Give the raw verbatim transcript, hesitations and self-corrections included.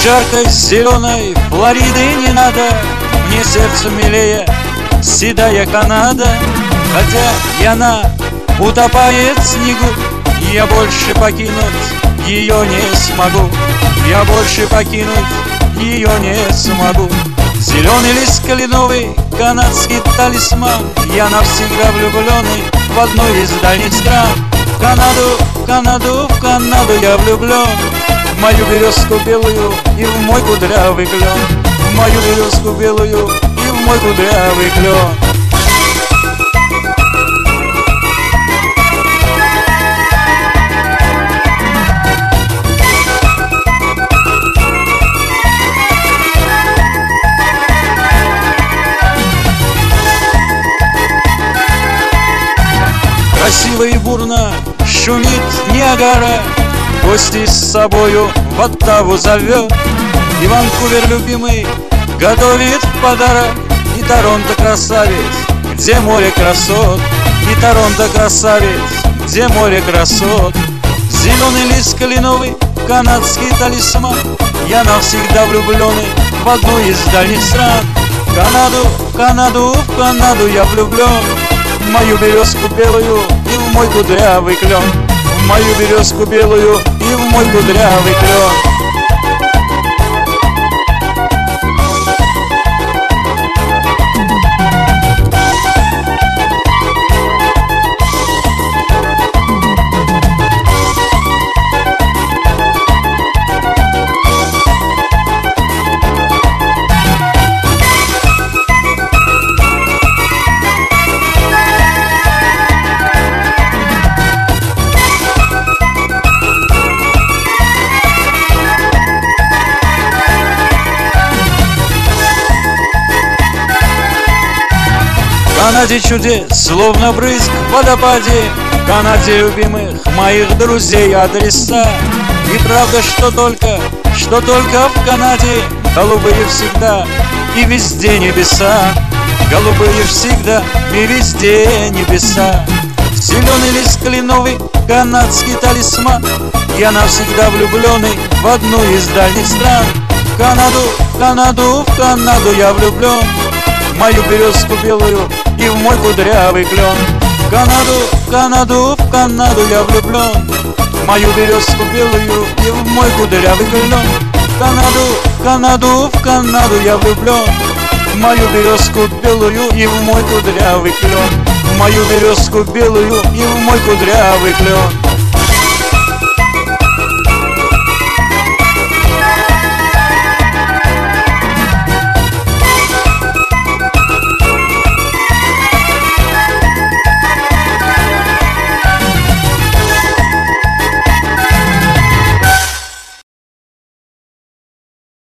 жаркой зеленой Флориды не надо, мне сердцу милее седая Канада. Хотя и она утопает в снегу, я больше покинуть ее не смогу, я больше покинуть ее не смогу. Зеленый лист кленовый, канадский талисман, я навсегда влюбленный в одну из дальних стран. В Канаду, в Канаду, в Канаду я влюблен, в мою березку белую и в мой кудрявый клен, в мою березку белую и в мой кудрявый клен. Красиво и бурно шумит Ниагара, гости с собою в Оттаву зовет. И Ванкувер любимый готовит в подарок, и Торонто красавец, где море красот, и Торонто красавец, где море красот. Зеленый лист кленовый, канадский талисман, я навсегда влюбленный в одну из дальних стран. В Канаду, в Канаду, в Канаду я влюблен, в мою березку белую и в мой кудрявый клен, в мою березку белую и в мой кудрявый клен. В Канаде чудес, словно брызг в водопаде, в Канаде любимых моих друзей адреса. И правда, что только, что только в Канаде голубые всегда и везде небеса, голубые всегда и везде небеса. Зеленый лист кленовый, канадский талисман, я навсегда влюбленный в одну из дальних стран. В Канаду, в Канаду, в Канаду я влюблен, в мою березку белую и в мой кудрявый клен. В Канаду, в Канаду, в Канаду я влюблен, в мою березку белую и в мой кудрявый клен. В Канаду, в Канаду, в Канаду я влюблен, в мою березку белую и в мой кудрявый клен, в мою березку белую и в мой кудрявый клен.